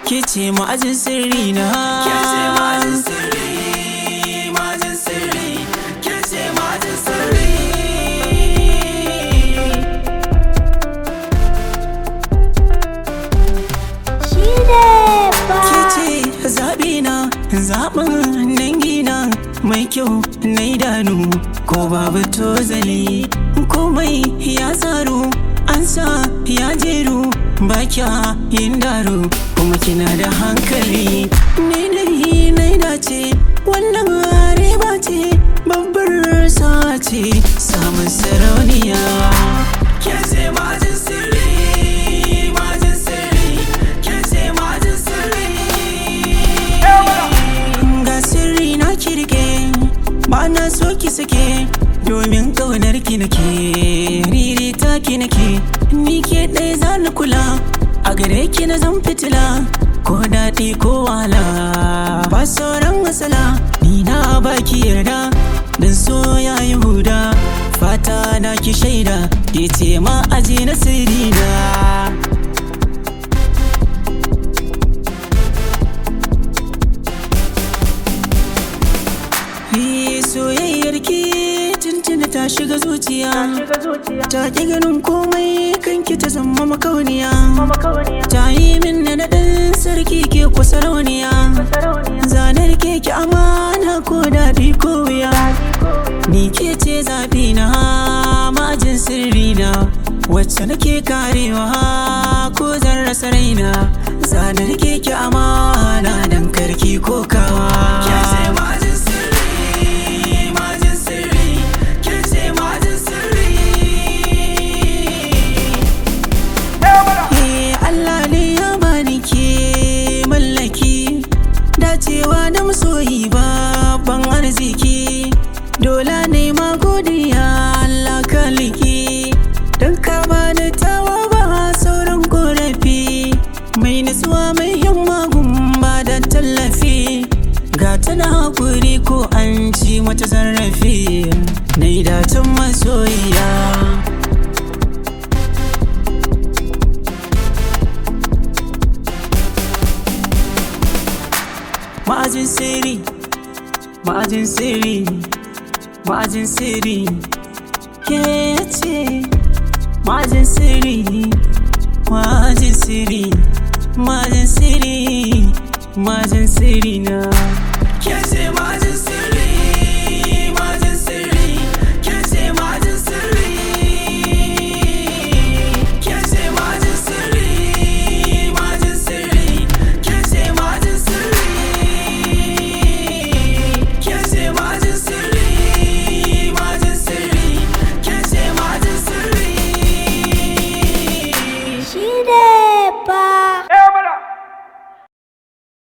ke ce ma'ajin sirri na, ke ce ma'ajin sirri, ma'ajin sirri, ke ce ma'ajin sirri. Shi ne ba. ke ce zaɓina, zaɓin dangina, mai kyau na idanu ko babu tozali, komai ya tsaro an sa ya jeru, ba kya yin daro kuma kina da hankali. Ni dai na dace wannan riba ce, babbar sa'a ce samun sarauniya. Ke ce ma'ajin sirri, ma'ajin sirri, ke ce ma'ajin sirri. Ga sirri na kirke ba na so ki sake, domin ƙaunar ki nake, riri ta ki nake, ni ke ɗaya za ni kula, a gare ki na zan fitila, ko daɗi ko wahala ba sauran matsala, ni na baki yarda dan so ya yi huda, fata na ki shaida ke ce ma aji na sirri na. Soyayyar ki tuntuni ta shiga zuciya, ta ki ganin komai kanki ta zama makauniya, ta yi min na naɗin sarki ke ku sarauniya, zanar keke amana ko daɗi ko wuya, ni ke ce zaɓi na ma'ajin sirri na, wacce nake karewa ko zan rasa raina, zanar keke amana dan karki ko kawa. Ke ce ma'ajin sirri, ma'ajin sirri, ke ce ma'ajin sirri. Allah ne ya bani ke mallaki, dacewa da masoyi babban arziki, dole ne ma godiya Allah kaliki, don ka bani tawa ba sauran korafi, mai nutsuwa mai himma gumba da tallafi, ga tana hakuri ko an ci mata zarafi, na yi dacin masoyiya. Ma'ajin sirri, ma'ajin sirri, ma'ajin sirri, ke ce ma'ajin sirri, ma'ajin sirri, ma'ajin sirri, ma'ajin sirri na.